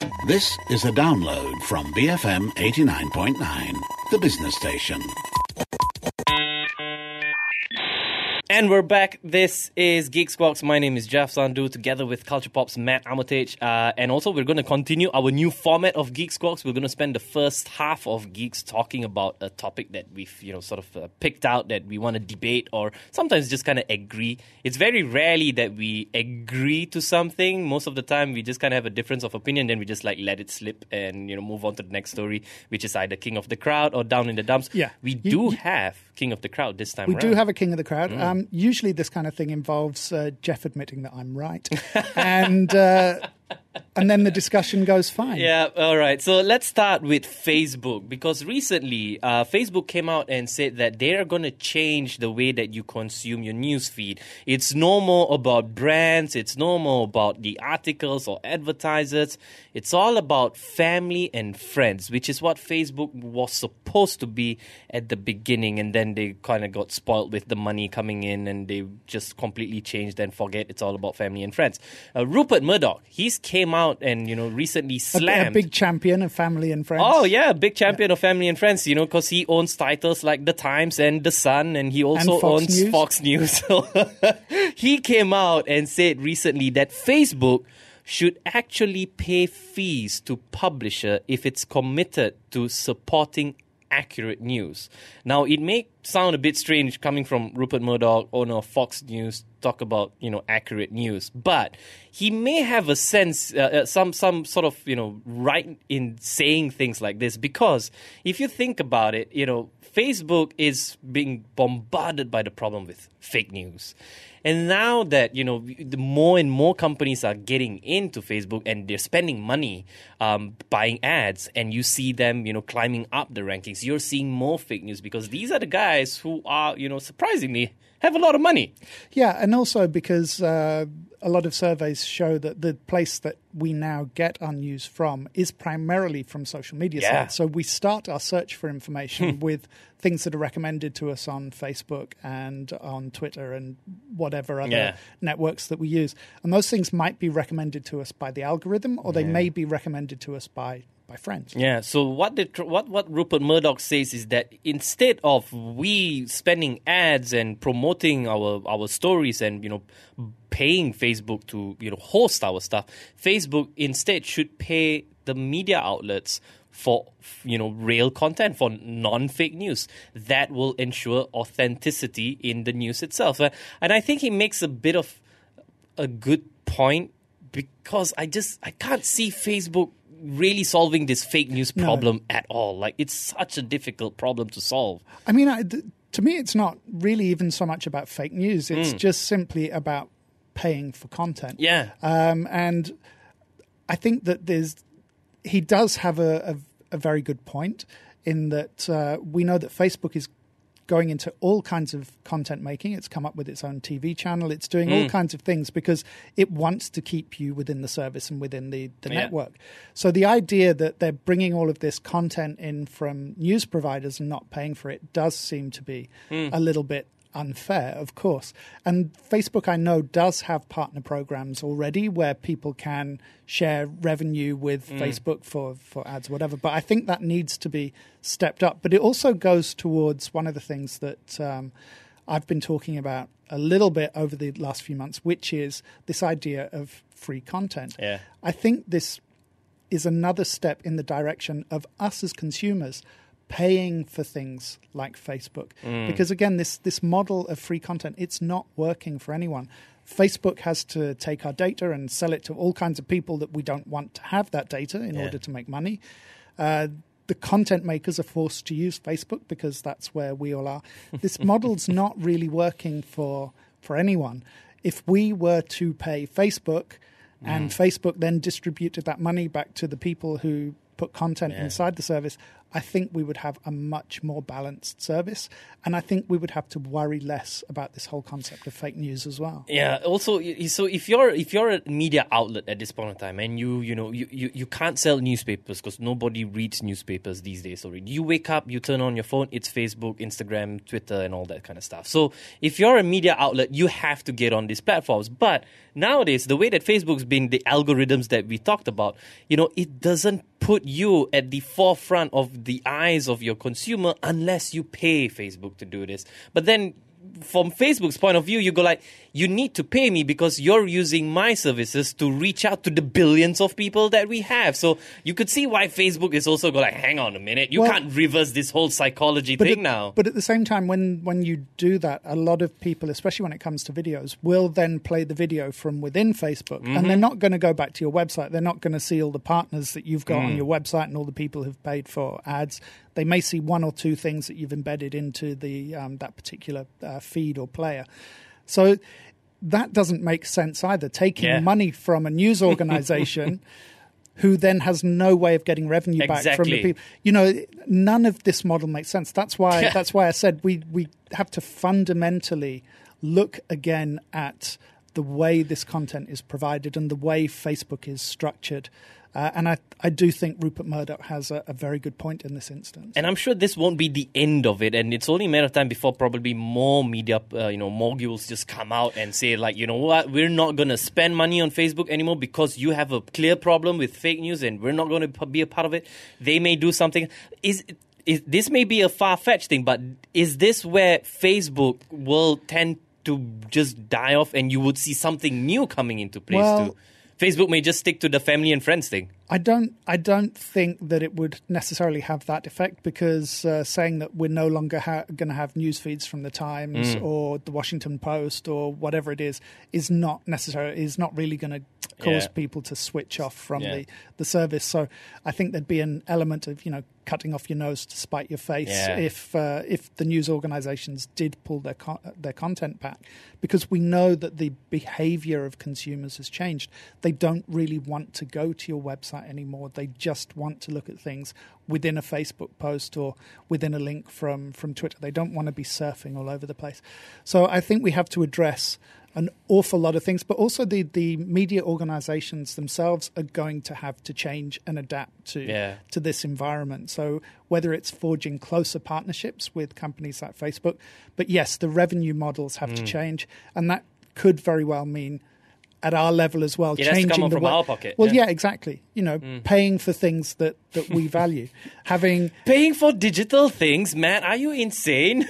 This is a download from BFM 89.9, the business station. And we're back. This is Geek Squawks. My name is Jeff Sandhu, together with Culture Pop's Matt Armitage. And also, we're going to continue our new format of Geek Squawks. We're going to spend the first half of Geeks talking about a topic that we've, picked out that we want to debate or sometimes just kind of agree. It's very rarely that we agree to something. Most of the time, we just kind of have a difference of opinion. Then we just let it slip and, move on to the next story, which is either King of the Crowd or Down in the Dumps. Yeah. We do have King of the Crowd this time We around. do have a King of the Crowd. Usually this kind of thing involves Jeff admitting that I'm right. And then the discussion goes fine. Yeah, all right. So let's start with Facebook, because recently Facebook came out and said that they are going to change the way that you consume your news feed. It's no more about brands. It's no more about the articles or advertisers. It's all about family and friends, which is what Facebook was supposed to be at the beginning. And then they kind of got spoiled with the money coming in and they just completely changed and forget it's all about family and friends. Rupert Murdoch, he's came out and, recently slammed. A big champion of family and friends. Oh, yeah, big champion of family and friends, because he owns titles like The Times and The Sun, and he also owns Fox News. So he came out and said recently that Facebook should actually pay fees to publisher if it's committed to supporting accurate news. Now, it may sound a bit strange coming from Rupert Murdoch, owner of Fox News, talk about, accurate news. But he may have a sense, some sort of, right in saying things like this. Because if you think about it, Facebook is being bombarded by the problem with fake news. And now that, the more and more companies are getting into Facebook and they're spending money buying ads, and you see them, climbing up the rankings, you're seeing more fake news because these are the guys who are, surprisingly, have a lot of money. Yeah, and also because a lot of surveys show that the place that we now get our news from is primarily from social media sites. So we start our search for information with things that are recommended to us on Facebook and on Twitter and whatever other networks that we use. And those things might be recommended to us by the algorithm, or they may be recommended to us by friends. Yeah, so what Rupert Murdoch says is that instead of we spending ads and promoting our stories and, paying Facebook to, host our stuff, Facebook instead should pay the media outlets for, real content, for non-fake news. That will ensure authenticity in the news itself. And I think he makes a bit of a good point, because I can't see Facebook really solving this fake news problem at all. Like, it's such a difficult problem to solve. I mean, to me, it's not really even so much about fake news. It's just simply about paying for content. Yeah. And I think that he does have a very good point in that we know that Facebook is going into all kinds of content making. It's come up with its own TV channel. It's doing all kinds of things because it wants to keep you within the service and within the network. So the idea that they're bringing all of this content in from news providers and not paying for it does seem to be a little bit unfair, of course. And Facebook, I know, does have partner programs already where people can share revenue with Facebook for ads, whatever. But I think that needs to be stepped up. But it also goes towards one of the things that I've been talking about a little bit over the last few months, which is this idea of free content. Yeah. I think this is another step in the direction of us as consumers paying for things like Facebook. Because again, this model of free content, it's not working for anyone. Facebook has to take our data and sell it to all kinds of people that we don't want to have that data in order to make money. The content makers are forced to use Facebook because that's where we all are. This model's not really working for anyone. If we were to pay Facebook and Facebook then distributed that money back to the people who put content inside the service, I think we would have a much more balanced service, and I think we would have to worry less about this whole concept of fake news as well. Yeah. Also, so if you're a media outlet at this point in time, and you can't sell newspapers because nobody reads newspapers these days already. You wake up, you turn on your phone, it's Facebook, Instagram, Twitter, and all that kind of stuff. So if you're a media outlet, you have to get on these platforms. But nowadays, the way that Facebook's been, the algorithms that we talked about, it doesn't put you at the forefront of the eyes of your consumer unless you pay Facebook to do this. But then from Facebook's point of view, you go like, you need to pay me because you're using my services to reach out to the billions of people that we have. So you could see why Facebook is also go like, hang on a minute, you can't reverse this whole psychology thing now. But at the same time, when you do that, a lot of people, especially when it comes to videos, will then play the video from within Facebook. Mm-hmm. And they're not going to go back to your website. They're not going to see all the partners that you've got on your website and all the people who've paid for ads. They may see one or two things that you've embedded into the that particular feed or player. So that doesn't make sense either. Taking money from a news organization who then has no way of getting revenue back from the people. None of this model makes sense. That's why I said we have to fundamentally look again at the way this content is provided and the way Facebook is structured. And I do think Rupert Murdoch has a very good point in this instance. And I'm sure this won't be the end of it. And it's only a matter of time before probably more media, moguls just come out and say, like, you know what, we're not going to spend money on Facebook anymore because you have a clear problem with fake news and we're not going to be a part of it. They may do something. This may be a far-fetched thing, but is this where Facebook will tend to just die off and you would see something new coming into place too? Facebook may just stick to the family and friends thing. I don't think that it would necessarily have that effect because saying that we're no longer going to have news feeds from the Times or the Washington Post or whatever it is not really going to cause people to switch off from the service. So I think there'd be an element of cutting off your nose to spite your face if the news organizations did pull their content back, because we know that the behavior of consumers has changed. They don't really want to go to your website anymore. They just want to look at things within a Facebook post or within a link from Twitter. They don't want to be surfing all over the place. So I think we have to address an awful lot of things, but also the media organizations themselves are going to have to change and adapt to this environment. So whether it's forging closer partnerships with companies like Facebook, but yes, the revenue models have to change, and that could very well mean at our level as well, changing has to come from our pocket. Well, yeah, exactly. Paying for things that we value. Paying for digital things, Matt, are you insane?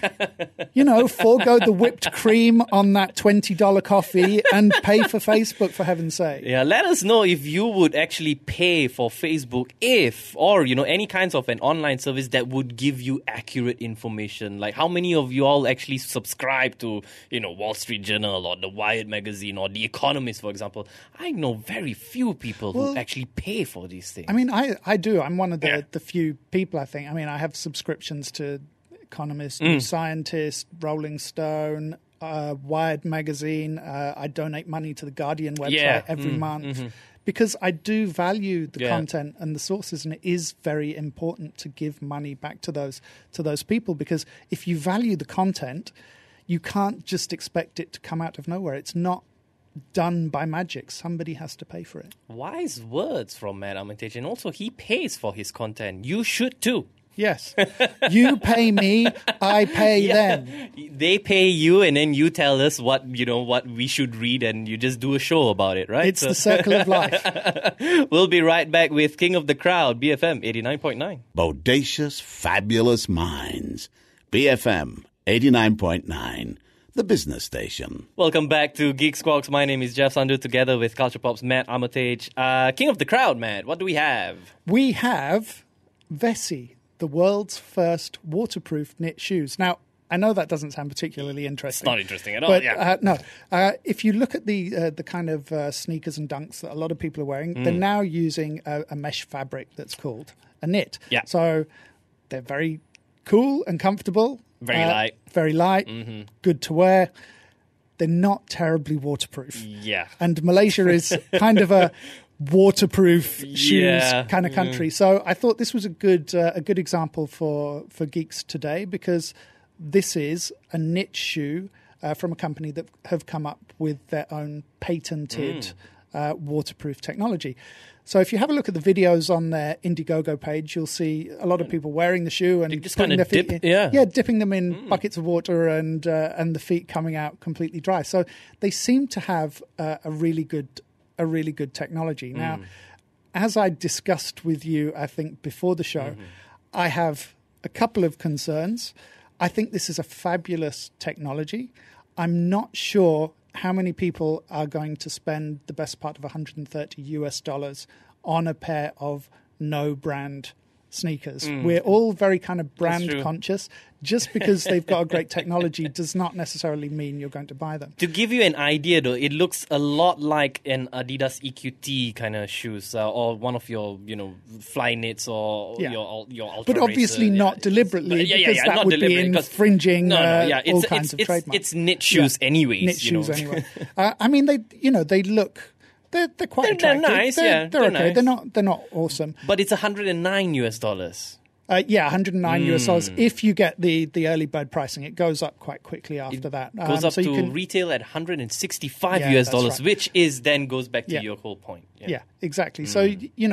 Forego the whipped cream on that $20 coffee and pay for Facebook, for heaven's sake. Yeah, let us know if you would actually pay for Facebook or any kinds of an online service that would give you accurate information. Like how many of you all actually subscribe to, Wall Street Journal or the Wired magazine or The Economist, for example? I know very few people who actually pay for these things. I mean, I do. I'm one of the few people, I think. I mean, I have subscriptions to Economist, New Scientist, Rolling Stone, Wired magazine. I donate money to the Guardian website every month because I do value the content and the sources, and it is very important to give money back to those people, because if you value the content, you can't just expect it to come out of nowhere. It's not done by magic. Somebody has to pay for it. Wise words from Matt Armitage. And also, he pays for his content. You should too. Yes. You pay me, I pay them. They pay you, and then you tell us what we should read, and you just do a show about it, right? It's the circle of life. We'll be right back with King of the Crowd, BFM 89.9. Bodacious, fabulous minds. BFM 89.9. The business station. Welcome back to Geek Squawks. My name is Jeff Sandu, together with Culture Pop's Matt Armitage. King of the Crowd, Matt, what do we have? We have Vessi, the world's first waterproof knit shoes. Now, I know that doesn't sound particularly interesting. It's not interesting at all, but, no. If you look at the kind of sneakers and dunks that a lot of people are wearing, they're now using a mesh fabric that's called a knit. Yeah. So they're very cool and comfortable. Very light, good to wear. They're not terribly waterproof. Yeah. And Malaysia is kind of a waterproof shoes kind of country. So I thought this was a good example for Geeks Today, because this is a niche shoe from a company that have come up with their own patented waterproof technology. So if you have a look at the videos on their Indiegogo page, you'll see a lot of people wearing the shoe and just kind of dipping them in buckets of water and the feet coming out completely dry. So they seem to have a really good technology. Now, as I discussed with you, I think before the show, I have a couple of concerns. I think this is a fabulous technology. I'm not sure how many people are going to spend the best part of $130 on a pair of no brand sneakers. We're all very kind of brand conscious. Just because they've got a great technology does not necessarily mean you're going to buy them. To give you an idea, though, it looks a lot like an Adidas EQT kind of shoes, or one of your, Flyknits or your Ultra But obviously Racer. not deliberately, because that would be infringing all kinds of trademarks. It's knit shoes anyways. Knit shoes anyway. I mean, they look. They're quite attractive. They're nice, they're okay. Nice. They're not awesome. But it's $109. $109 if you get the early bird pricing. It goes up quite quickly after that. Goes up to retail at $165, right. which is then goes back to your whole point. Yeah, exactly. So,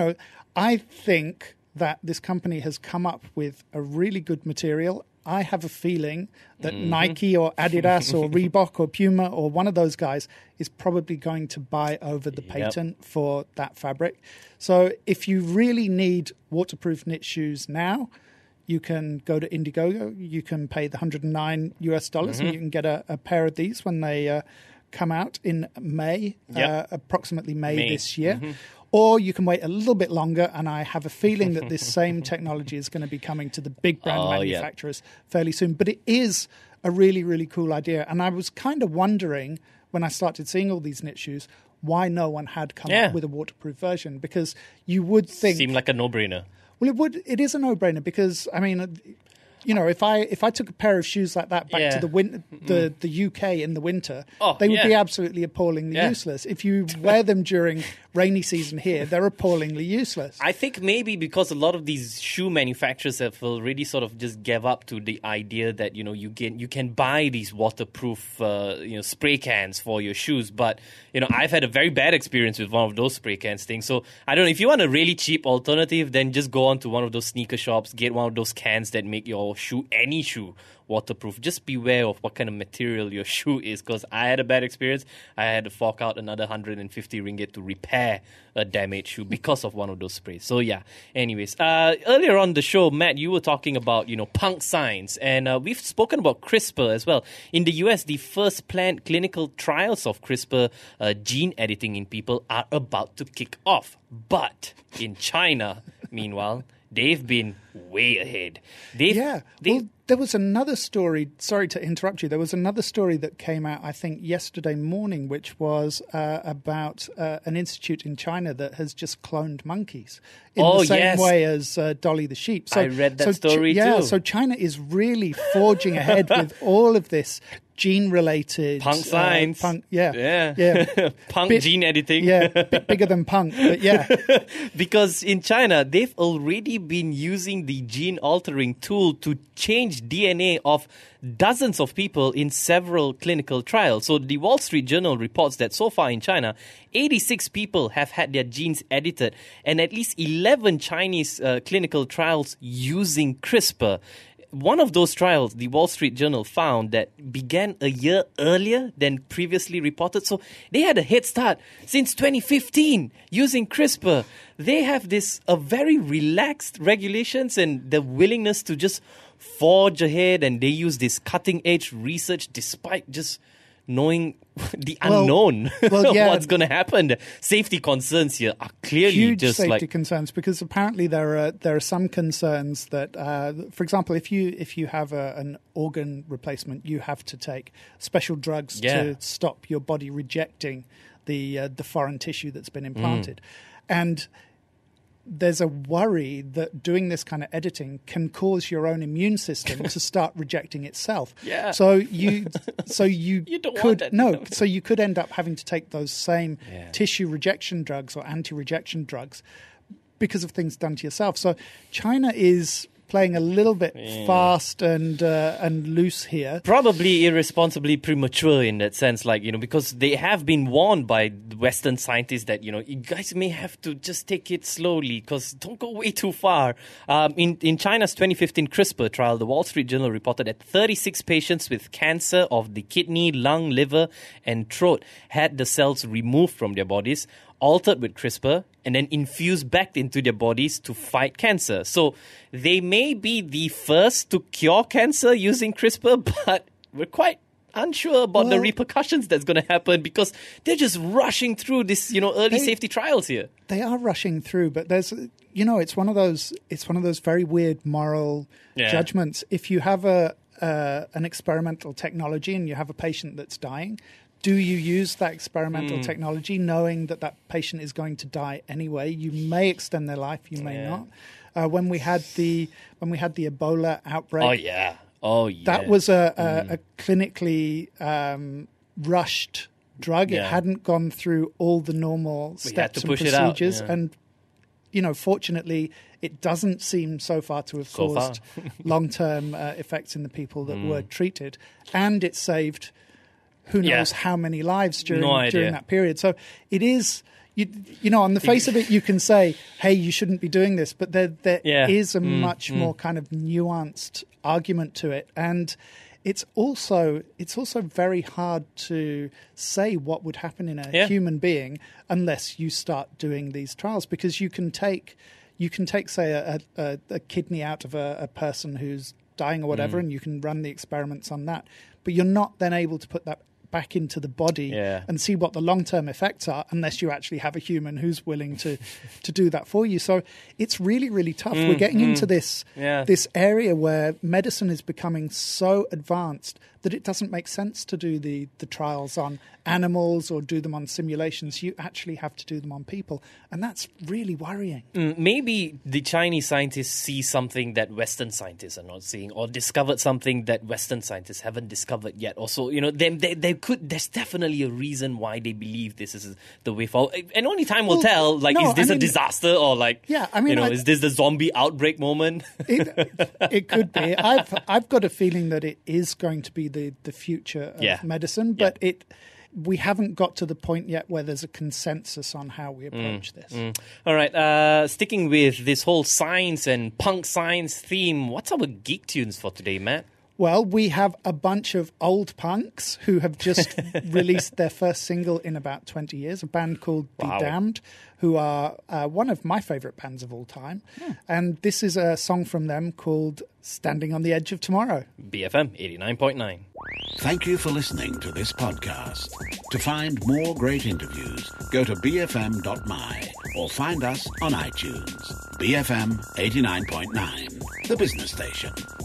I think that this company has come up with a really good material. I have a feeling that Nike or Adidas or Reebok or Puma or one of those guys is probably going to buy over the patent for that fabric. So if you really need waterproof knit shoes now, you can go to Indiegogo. You can pay the $109 and you can get a pair of these when they come out in May, approximately May this year. Or you can wait a little bit longer, and I have a feeling that this same technology is going to be coming to the big brand manufacturers fairly soon. But it is a really, really cool idea. And I was kind of wondering, when I started seeing all these knit shoes, why no one had come up with a waterproof version. Because you would think... Seemed like a no-brainer. Well, it is a no-brainer because, I mean... if I took a pair of shoes like that back to the UK in the winter, they would be absolutely appallingly useless. If you wear them during rainy season here, they're appallingly useless. I think maybe because a lot of these shoe manufacturers have already sort of just gave up to the idea that you can buy these waterproof spray cans for your shoes. But I've had a very bad experience with one of those spray cans things. So I don't know, if you want a really cheap alternative, then just go on to one of those sneaker shops, get one of those cans that make your any shoe waterproof. Just beware of what kind of material your shoe is, because I had a bad experience. I had to fork out another 150 ringgit to repair a damaged shoe because of one of those sprays. So anyways, earlier on the show, Matt, you were talking about punk science, and we've spoken about CRISPR as well. In the US, the first planned clinical trials of CRISPR gene editing in people are about to kick off. But in China, meanwhile, they've been way ahead. There was another story. Sorry to interrupt you. There was another story that came out, I think, yesterday morning, which was about an institute in China that has just cloned monkeys in the same way as Dolly the sheep. So, I read that story too. Yeah, so China is really forging ahead with all of this gene-related... Punk science. Punk gene editing. Yeah, bigger than punk, but yeah. Because in China, they've already been using the gene-altering tool to change DNA of dozens of people in several clinical trials. So the Wall Street Journal reports that so far in China, 86 people have had their genes edited, and at least 11 Chinese clinical trials using CRISPR. One of those trials, the Wall Street Journal found that began a year earlier than previously reported. So they had a head start since 2015 using CRISPR. They have a very relaxed regulations and the willingness to just forge ahead, and they use this cutting edge research despite just knowing the unknown, what's going to happen. Safety concerns here are clearly huge just safety concerns, because apparently there are some concerns that, for example, if you have an organ replacement, you have to take special drugs to stop your body rejecting the foreign tissue that's been implanted, and there's a worry that doing this kind of editing can cause your own immune system to start rejecting itself. Yeah. So you don't could want that. so you could end up having to take those same tissue rejection drugs or anti-rejection drugs because of things done to yourself. So China is playing a little bit fast and loose here. Probably irresponsibly premature in that sense, because they have been warned by Western scientists that, you guys may have to just take it slowly because don't go way too far. In China's 2015 CRISPR trial, the Wall Street Journal reported that 36 patients with cancer of the kidney, lung, liver, and throat had the cells removed from their bodies, altered with CRISPR, and then infused back into their bodies to fight cancer. So they may be the first to cure cancer using CRISPR, but we're quite unsure about the repercussions that's going to happen because they're just rushing through this, early safety trials here. They are rushing through, but there's, it's one of those very weird moral judgments. If you have an experimental technology and you have a patient that's dying, do you use that experimental technology knowing that that patient is going to die anyway? You may extend their life, you may not. When we had the Ebola outbreak, that was a clinically rushed drug. It hadn't gone through all the normal steps and procedures, and fortunately, it doesn't seem so far to have caused long-term effects in the people that were treated, and it saved who knows how many lives during that period. So it is, on the face of it, you can say, hey, you shouldn't be doing this. But there is a much more kind of nuanced argument to it. And it's also very hard to say what would happen in a human being unless you start doing these trials, because you can take, say, a kidney out of a person who's dying or whatever, and you can run the experiments on that. But you're not then able to put that back into the body and see what the long-term effects are unless you actually have a human who's willing to do that for you. So it's really, really tough. We're getting into this area where medicine is becoming so advanced that it doesn't make sense to do the trials on animals or do them on simulations. You actually have to do them on people. And that's really worrying. Maybe the Chinese scientists see something that Western scientists are not seeing, or discovered something that Western scientists haven't discovered yet. Also, there's definitely a reason why they believe this is the way forward. And only time will tell, is this a disaster or is this the zombie outbreak moment? It could be. I've got a feeling that it is going to be the future of medicine, but we haven't got to the point yet where there's a consensus on how we approach this. All right, sticking with this whole science and punk science theme, what's our geek tunes for today, Matt? Well, we have a bunch of old punks who have just released their first single in about 20 years, a band called Be Damned, who are one of my favourite bands of all time. And this is a song from them called Standing on the Edge of Tomorrow. BFM 89.9. Thank you for listening to this podcast. To find more great interviews, go to bfm.my or find us on iTunes. BFM 89.9, the business station.